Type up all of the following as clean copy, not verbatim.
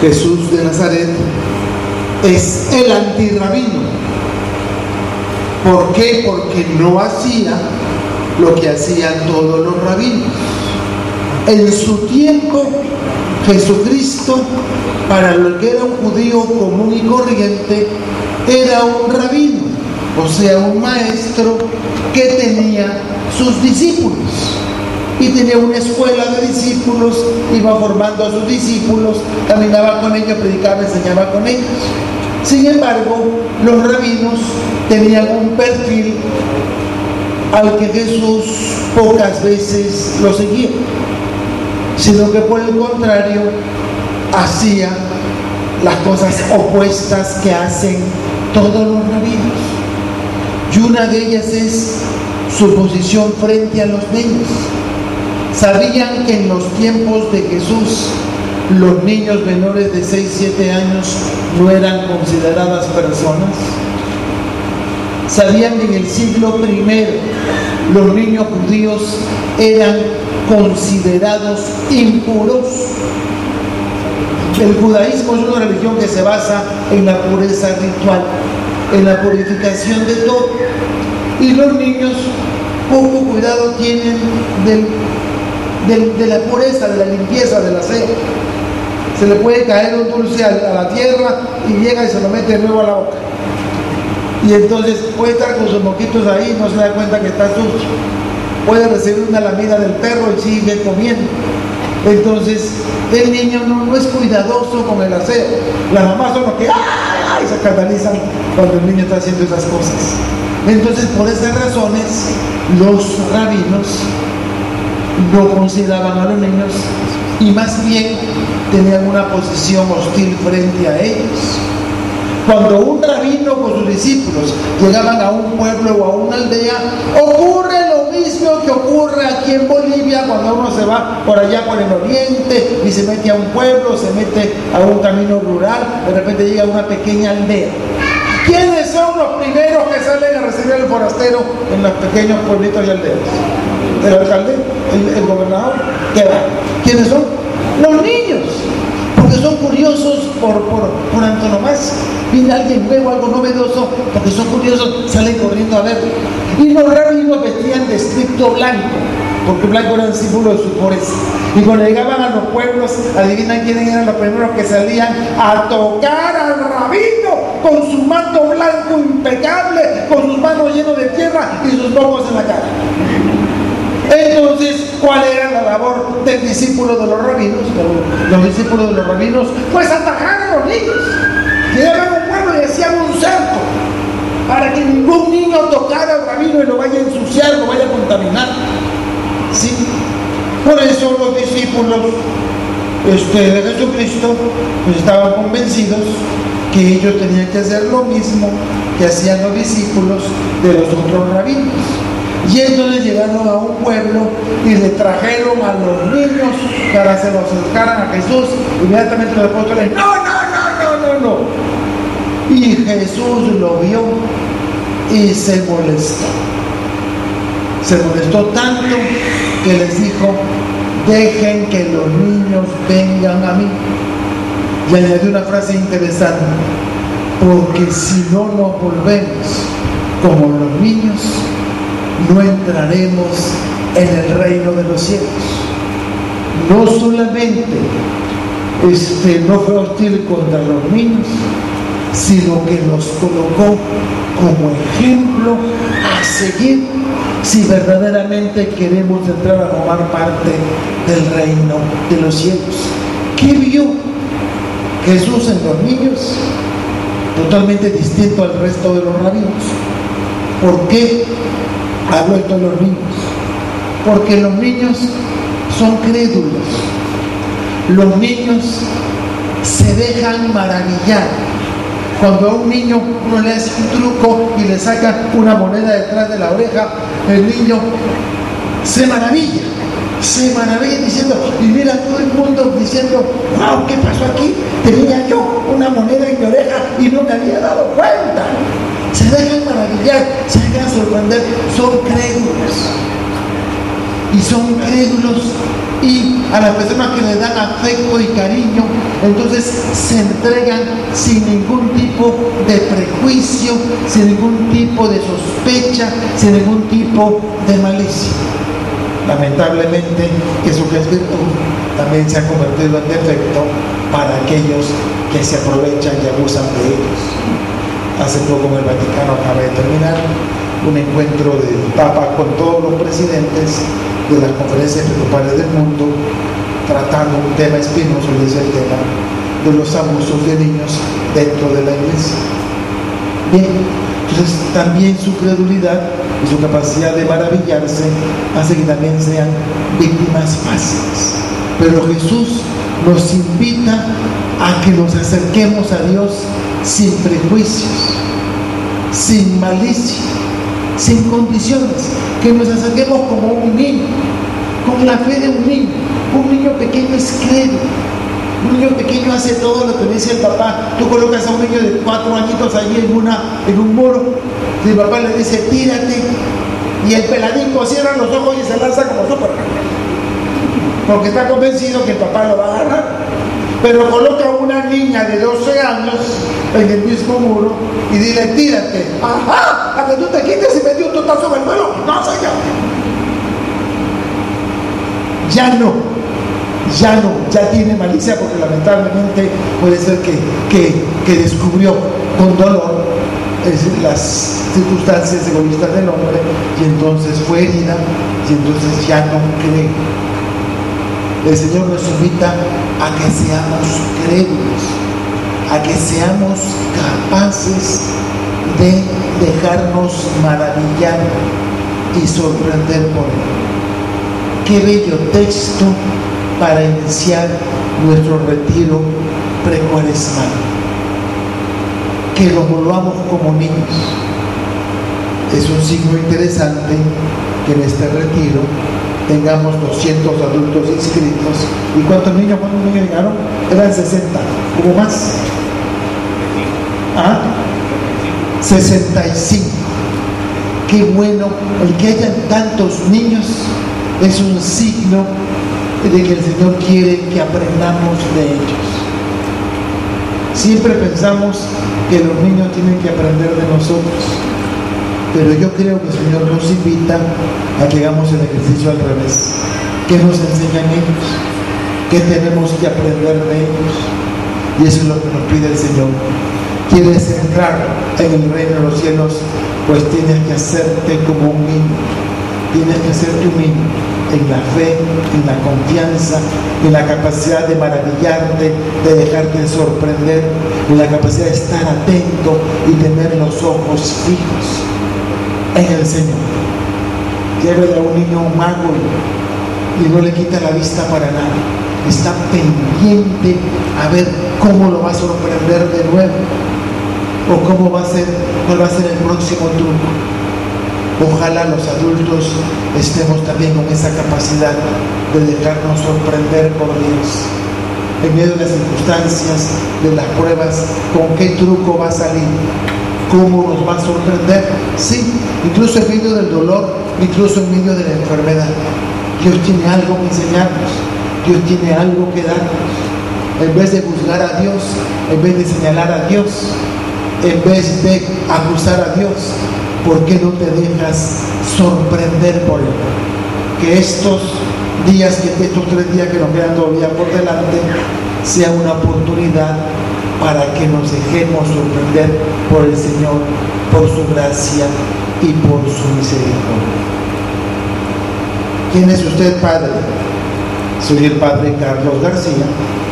Jesús de Nazaret es el antirrabino. ¿Por qué? Porque no hacía lo que hacían todos los rabinos. En su tiempo, Jesucristo, para lo que era un judío común y corriente, era un rabino, o sea, un maestro que tenía sus discípulos y tenía una escuela de discípulos, iba formando a sus discípulos, caminaba con ellos, predicaba, enseñaba con ellos. Sin embargo, los rabinos tenían un perfil al que Jesús pocas veces lo seguía, sino que por el contrario hacía las cosas opuestas que hacen todos los rabinos. Y una de ellas es su posición frente a los niños. ¿Sabían que en los tiempos de Jesús los niños menores de 6, 7 años no eran consideradas personas? ¿Sabían que en el siglo I los niños judíos eran considerados impuros? El judaísmo es una religión que se basa en la pureza ritual, en la purificación de todo. Y los niños poco cuidado tienen de la pureza, de la limpieza, del aseo. Se le puede caer un dulce a la tierra y llega y se lo mete de nuevo a la boca. Y entonces puede estar con sus moquitos ahí y no se da cuenta que está sucio. Puede recibir una lamida del perro y sigue comiendo. Entonces el niño no es cuidadoso con el aseo. Las mamás son los que ¡ay! Se escandalizan cuando el niño está haciendo esas cosas. Entonces, por esas razones, los rabinos no consideraban a los niños y más bien tenían una posición hostil frente a ellos. Cuando un rabino con sus discípulos llegaban a un pueblo o a una aldea, ocurre lo mismo que ocurre aquí en Bolivia cuando uno se va por allá por el oriente y se mete a un pueblo, se mete a un camino rural, de repente llega a una pequeña aldea. ¿Quiénes son los primeros que salen a recibir al forastero en los pequeños pueblitos y aldeas? El alcalde, el gobernador, ¿qué va? ¿Quiénes son? Los niños, porque son curiosos por antonomasia. Viene alguien nuevo, algo novedoso, porque son curiosos, salen corriendo a verlo. Y los rabinos vestían de estricto blanco, porque blanco era el símbolo de su pureza. Y cuando llegaban a los pueblos, adivinan quiénes eran los primeros que salían a tocar al rabino con su manto blanco impecable, con sus manos llenas de tierra y sus lomos en la cara. Entonces, ¿cuál era la labor del discípulo de los rabinos? Los discípulos de los rabinos, pues atajar a los niños. Llegaban a un pueblo y hacían un cerco para que ningún niño tocara al rabino y lo vaya a ensuciar, lo vaya a contaminar. ¿Sí? Por eso los discípulos de Jesucristo pues estaban convencidos que ellos tenían que hacer lo mismo que hacían los discípulos de los otros rabinos. Y entonces llegaron a un pueblo y le trajeron a los niños para que se los acercaran a Jesús. Inmediatamente los apóstoles, no. Y Jesús lo vio y se molestó. Se molestó tanto que les dijo, dejen que los niños vengan a mí. Y añadió una frase interesante, porque si no nos volvemos como los niños, no entraremos en el reino de los cielos. No solamente no fue hostil contra los niños, sino que los colocó como ejemplo a seguir si verdaderamente queremos entrar a formar parte del reino de los cielos. ¿Qué vio Jesús en los niños? Totalmente distinto al resto de los rabinos. ¿Por qué habló esto de los niños? Porque los niños son crédulos. Los niños se dejan maravillar. Cuando a un niño uno le hace un truco y le saca una moneda detrás de la oreja, el niño se maravilla diciendo, y mira todo el mundo diciendo, wow, ¿qué pasó aquí? Tenía yo una moneda en mi oreja y no me había dado cuenta. Se dejan maravillar, se dejan sorprender, son crédulos. Y son crédulos y a las personas que le dan afecto y cariño, entonces se entregan sin ningún tipo de prejuicio, sin ningún tipo de sospecha, sin ningún tipo de malicia. Lamentablemente, eso que es virtud también se ha convertido en defecto para aquellos que se aprovechan y abusan de ellos. Hace poco en el Vaticano acaba de terminar un encuentro del Papa con todos los presidentes de las conferencias episcopales del mundo, tratando un tema espinoso, y es el tema de los abusos de niños dentro de la iglesia. Bien, entonces también su credulidad y su capacidad de maravillarse hace que también sean víctimas fáciles. Pero Jesús nos invita a que nos acerquemos a Dios sin prejuicios, sin malicia, sin condiciones, que nos acerquemos como un niño, con la fe de un niño. Un niño pequeño es crédulo. Un niño pequeño hace todo lo que dice el papá. Tú colocas a un niño de 4 añitos allí en un muro, y el papá le dice, tírate, y el peladito cierra los ojos y se lanza como Superman, porque está convencido que el papá lo va a agarrar. Pero coloca a una niña de 12 años en el mismo muro y dile, tírate. Ajá, a que tú te quites y metí un totazo en el suelo. No, señor. Ya tiene malicia, porque lamentablemente puede ser que descubrió con dolor las circunstancias egoístas del hombre, y entonces fue herida, y entonces ya no cree. El Señor nos invita a que seamos crédulos, a que seamos capaces de dejarnos maravillar y sorprender por Él. Qué bello texto para iniciar nuestro retiro precuaresmal. Que lo volvamos como niños. Es un signo interesante que en este retiro tengamos 200 adultos inscritos. ¿Y cuántos niños llegaron? Eran 60, ¿cómo más? 65. Qué bueno, el que hayan tantos niños es un signo de que el Señor quiere que aprendamos de ellos. Siempre pensamos que los niños tienen que aprender de nosotros, pero yo creo que el Señor nos invita a que hagamos el ejercicio al revés. ¿Qué nos enseñan ellos? ¿Qué tenemos que aprender de ellos? Y eso es lo que nos pide el Señor. ¿Quieres entrar en el reino de los cielos? Pues tienes que hacerte como un niño. Tienes que ser tu niño en la fe, en la confianza, en la capacidad de maravillarte, de dejarte sorprender, en la capacidad de estar atento y tener los ojos fijos en el Señor. Llévele a un niño un mago y no le quita la vista para nada. Está pendiente a ver cómo lo va a sorprender de nuevo, o cuál va a ser el próximo truco. Ojalá los adultos estemos también con esa capacidad de dejarnos sorprender por Dios. En medio de las circunstancias, de las pruebas, ¿con qué truco va a salir? ¿Cómo nos va a sorprender? Sí, incluso en medio del dolor, incluso en medio de la enfermedad. Dios tiene algo que enseñarnos, Dios tiene algo que darnos. En vez de juzgar a Dios, en vez de señalar a Dios, en vez de acusar a Dios, ¿por qué no te dejas sorprender por Él? Que estos 3 días que nos quedan todavía por delante sea una oportunidad para que nos dejemos sorprender por el Señor, por su gracia y por su misericordia. ¿Quién es usted, padre? Soy el padre Carlos García.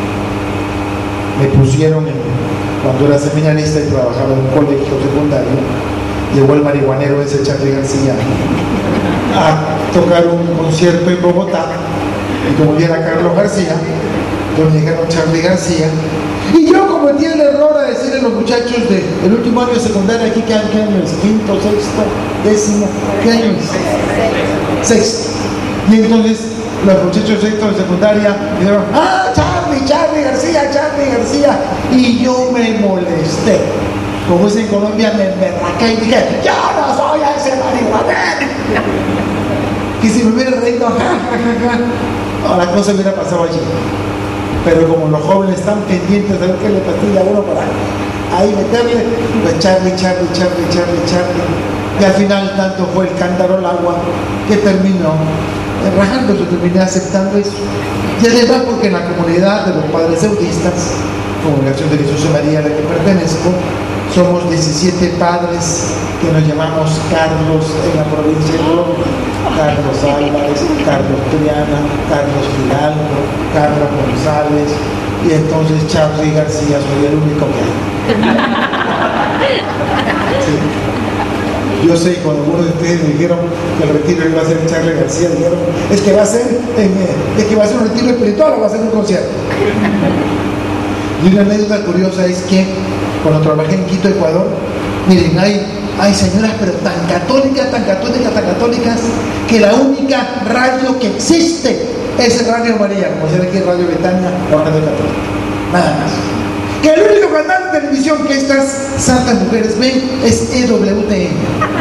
Me pusieron cuando era seminarista y trabajaba en un colegio secundario. Llegó el marihuanero ese Charly García a tocar un concierto en Bogotá, y como ya era Carlos García, entonces me dijeron Charly García, y yo cometí el error a decirle a los muchachos del último año de secundaria, aquí ¿qué año es? ¿Quinto, sexto, décimo? ¿Qué año es? Sexto. Y entonces los muchachos sexto de secundaria dijeron, Charly García, y yo me molesté. Como es en Colombia, me emberraqué y dije, yo no soy ese marihuanero. Que si me hubiera reído, no, la cosa hubiera pasado allí. Pero como los jóvenes están pendientes de ver qué le pastilla a uno para ahí meterle, pues Charlie. Y al final tanto fue el cántaro al agua que terminó rajándose, terminé aceptando eso. Y además porque en la comunidad de los padres seudistas, Congregación de Jesús y María a la que pertenezco, somos 17 padres que nos llamamos Carlos en la provincia de Colombia. Carlos Álvarez, Carlos Triana, Carlos Fidalgo, Carlos González, y entonces Charlie García soy el único que hay. Sí. Yo sé, cuando algunos de ustedes me dijeron que el retiro iba a ser en Charlie García, dijeron, es que va a ser un retiro espiritual o va a ser un concierto. Y una anécdota curiosa es que cuando trabajé en Quito, Ecuador, miren, hay señoras pero tan católicas, que la única radio que existe es Radio María, como se ve aquí en Radio Betania, la Radio Católica, nada más. Que el único canal de televisión que estas santas mujeres ven es EWTN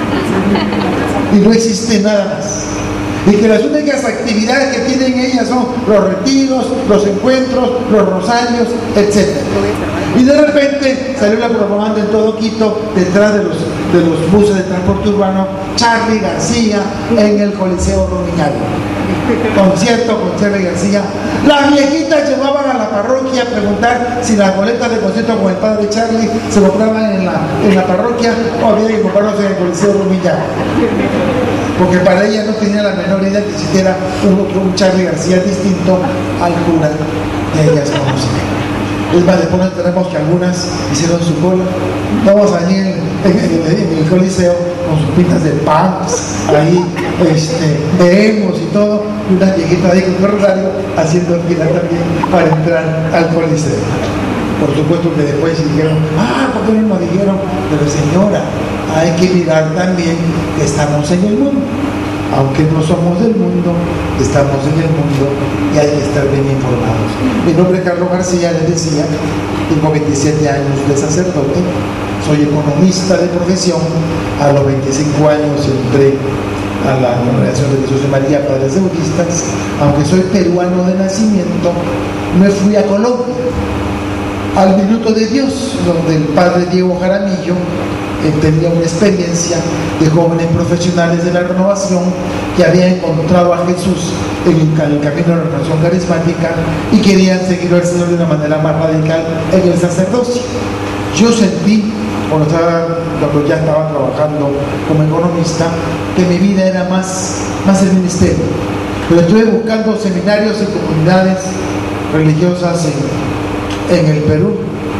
y no existe nada más. Y que las únicas actividades que tienen ellas son los retiros, los encuentros, los rosarios, etc. Y de repente salió la propaganda en todo Quito, detrás de los buses de transporte urbano, Charlie García en el Coliseo Romiñario. Concierto con Charlie García. Las viejitas llevaban a la parroquia a preguntar si las boletas de concierto con el padre Charlie se compraban en la parroquia o había que comprarlos en el Coliseo Romiñario. Porque para ella no tenía la menor idea que existiera un Charlie García distinto al cura que ellas conocían. Es más, después nos enteramos que algunas hicieron su cola. Todos allí en el Coliseo con sus pintas de pants, ahí vemos y todo, y una viejita ahí con un rosario haciendo fila también para entrar al Coliseo. Por supuesto que después dijeron, ¿por qué no nos dijeron? Pero señora, hay que mirar también que estamos en el mundo. Aunque no somos del mundo, estamos en el mundo y hay que estar bien informados. Mi nombre es Carlos García, les decía, tengo 27 años de sacerdote, soy economista de profesión, a los 25 años entré a la Congregación de Jesús y María Padres Seudistas, aunque soy peruano de nacimiento, me fui a Colombia, al Minuto de Dios, donde el padre Diego Jaramillo tenía una experiencia de jóvenes profesionales de la renovación que habían encontrado a Jesús en el camino de la renovación carismática y querían seguir al Señor de una manera más radical en el sacerdocio. Yo sentí, cuando ya estaba trabajando como economista, que mi vida era más el ministerio. Pero estuve buscando seminarios y comunidades religiosas en el Perú,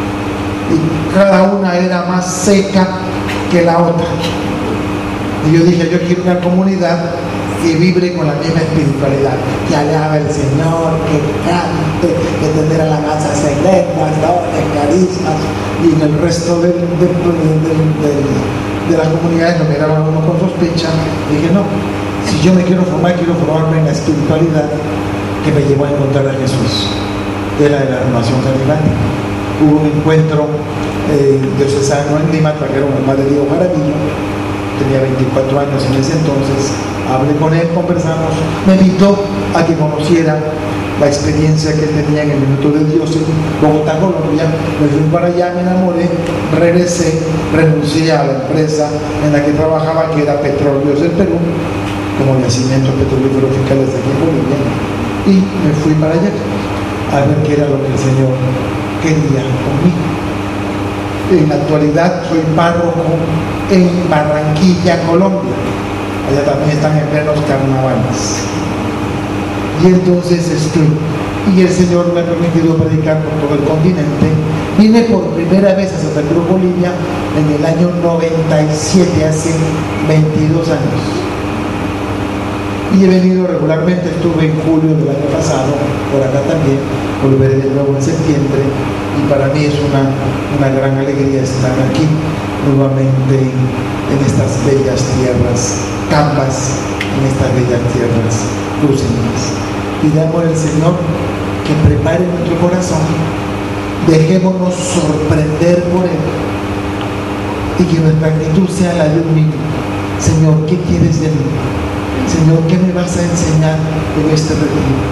y cada una era más seca que la otra. Y yo dije, yo quiero una comunidad que vibre con la misma espiritualidad, que alabe al Señor, que cante, que tendrá la masa lenguas, dones, carismas, y en el resto de las comunidades lo miraban uno con sospecha. Y dije, no, si yo me quiero formarme en la espiritualidad que me llevó a encontrar a Jesús, era de la renovación carismática. Hubo un encuentro diocesano en Lima, trajeron al padre Diego Jaramillo, tenía 24 años en ese entonces, hablé con él, conversamos, me invitó a que conociera la experiencia que él tenía en el Minuto de Dios en Bogotá, Colombia. Me fui para allá, me enamoré, regresé, renuncié a la empresa en la que trabajaba, que era Petróleos del Perú, como yacimientos petrolíferos fiscales de aquí en Bolivia, y me fui para allá a ver qué era lo que el Señor quería conmigo. En la actualidad soy párroco en Barranquilla, Colombia. Allá también están en plenos carnavales. Y entonces y el Señor me ha permitido predicar por todo el continente. Vine por primera vez a Santa Cruz, Bolivia, en el año 97, hace 22 años. Y he venido regularmente, estuve en julio del año pasado, por acá también, volveré de nuevo en septiembre, y para mí es una gran alegría estar aquí nuevamente en estas bellas tierras, campas, en estas bellas tierras cruceñas. Pidamos al Señor que prepare nuestro corazón, dejémonos sorprender por Él, y que nuestra actitud sea la de un niño. Señor, ¿qué quieres de mí? Señor, ¿qué me vas a enseñar en este retiro?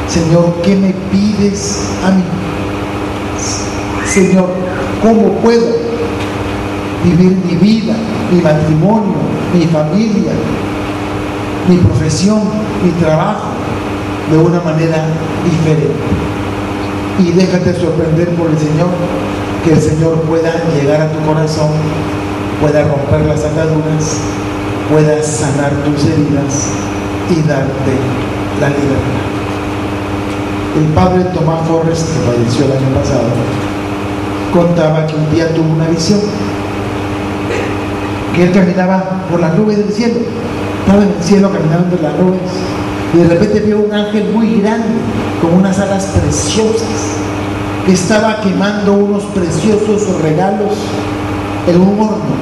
Señor, ¿qué me pides a mí? Señor, ¿cómo puedo vivir mi vida, mi matrimonio, mi familia, mi profesión, mi trabajo de una manera diferente? Y déjate sorprender por el Señor, que el Señor pueda llegar a tu corazón, pueda romper las ataduras, pueda sanar tus heridas y darte la libertad. El padre Tomás Forrest, que falleció el año pasado, contaba que un día tuvo una visión, que él caminaba por las nubes del cielo, estaba en el cielo caminando entre las nubes, y de repente vio un ángel muy grande, con unas alas preciosas, que estaba quemando unos preciosos regalos en un horno.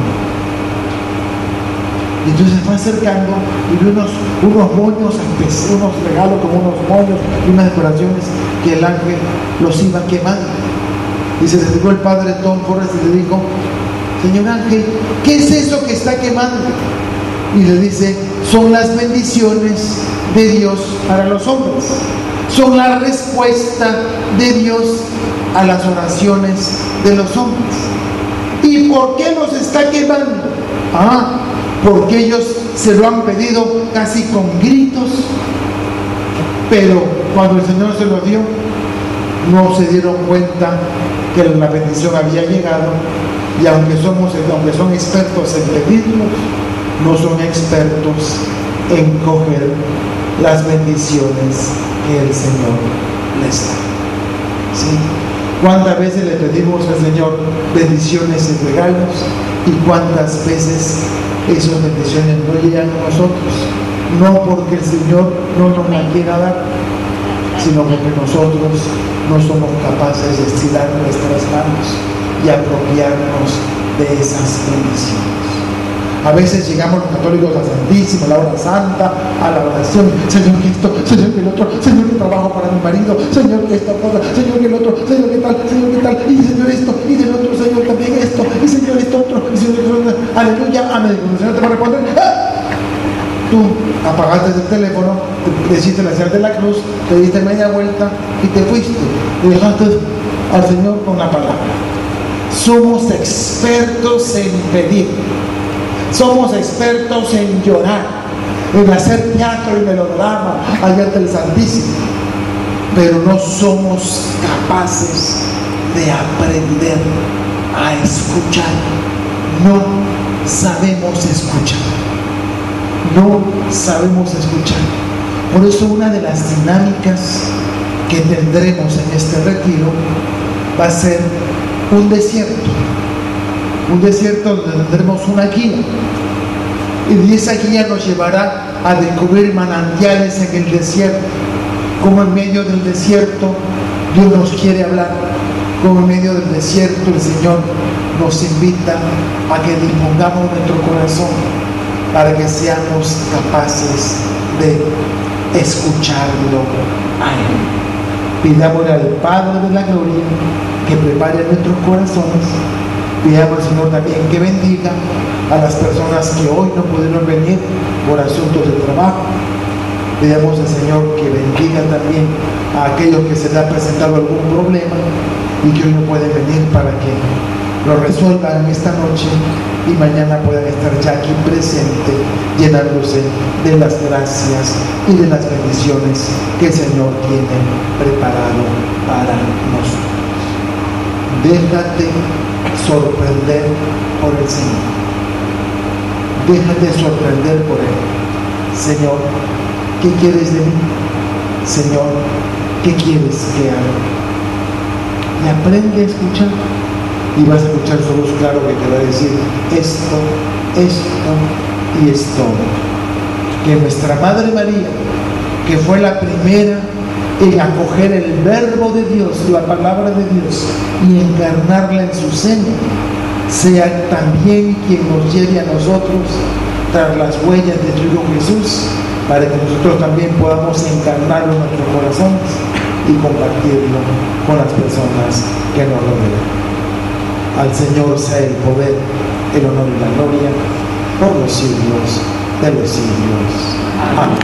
Y entonces se fue acercando y vio unos moños, unos regalos como unos moños y unas decoraciones que el ángel los iba quemando. Y se le acercó el padre Tom Forrest y le dijo: señor ángel, ¿qué es eso que está quemando? Y le dice: son las bendiciones de Dios para los hombres, son la respuesta de Dios a las oraciones de los hombres. ¿Y por qué los está quemando? Porque ellos se lo han pedido casi con gritos, pero cuando el Señor se lo dio, no se dieron cuenta que la bendición había llegado, y aunque son expertos en pedirlos, no son expertos en coger las bendiciones que el Señor les da. ¿Sí? ¿Cuántas veces le pedimos al Señor bendiciones y regalos? ¿Y cuántas veces esas bendiciones no llegan a nosotros? No porque el Señor no nos la quiera dar, sino porque nosotros no somos capaces de estirar nuestras manos y apropiarnos de esas bendiciones. A veces llegamos los católicos a Santísimo, a la hora santa, a la oración: Señor, que esto, Señor, que el otro, Señor, que trabajo para mi marido, Señor, que esta cosa, Señor, que el otro, Señor, que tal, y Señor esto, y del otro, Señor, también esto, y Señor esto otro, y Señor esto otro. Aleluya, amén. Cuando el Señor te va a responder, tú apagaste el teléfono, te hiciste la señal de la cruz, te diste media vuelta y te fuiste, y dejaste al Señor con la palabra. Somos expertos en pedir, somos expertos en llorar, en hacer teatro y melodrama allá del Santísimo, pero no somos capaces de aprender a escuchar. No sabemos escuchar. No sabemos escuchar. Por eso una de las dinámicas que tendremos en este retiro va a ser un desierto donde tendremos una guía, y esa guía nos llevará a descubrir manantiales en el desierto, como en medio del desierto Dios nos quiere hablar, como en medio del desierto el Señor nos invita a que dispongamos nuestro corazón para que seamos capaces de escucharlo a Él. Pidámosle al Padre de la Gloria que prepare nuestros corazones. Pidamos al Señor también que bendiga a las personas que hoy no pudieron venir por asuntos de trabajo. Pidamos al Señor que bendiga también a aquellos que se les ha presentado algún problema y que hoy no pueden venir, para que lo resuelvan esta noche y mañana puedan estar ya aquí presente, llenándose de las gracias y de las bendiciones que el Señor tiene preparado para nosotros. Déjate sorprender por el Señor. Déjate sorprender por Él. Señor, ¿qué quieres de mí? Señor, ¿qué quieres que haga? Y aprende a escuchar. Y vas a escuchar su voz claro que te va a decir esto, esto y esto. Que nuestra Madre María, que fue la primera en acoger el verbo de Dios, la palabra de Dios, y encarnarla en su seno, sea también quien nos lleve a nosotros tras las huellas de tu Hijo Jesús, para que nosotros también podamos encarnarlo en nuestros corazones y compartirlo con las personas que nos rodean. Al Señor sea el poder, el honor y la gloria por los siglos de los siglos. Amén.